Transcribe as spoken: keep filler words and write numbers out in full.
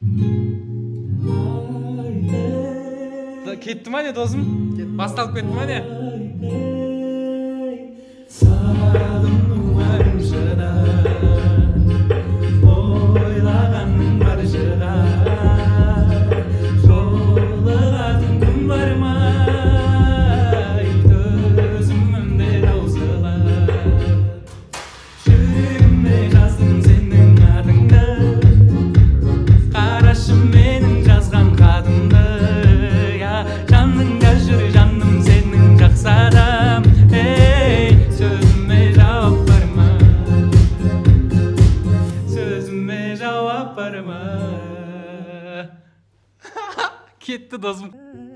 Кетті ма не досым? Басталып кетті ма не? Ойлағаның бар шығар, жолығатын күн бар ма, төзімімде таусылар. Жүрегіме жаздым сенің атыңды, қарашы менің жазған хатымды. Жаныңда жүр жаным сенің жақсы адам, ей, сөзіме жауап бар ма? Сөзіме жауап бар ма? Кетті досым.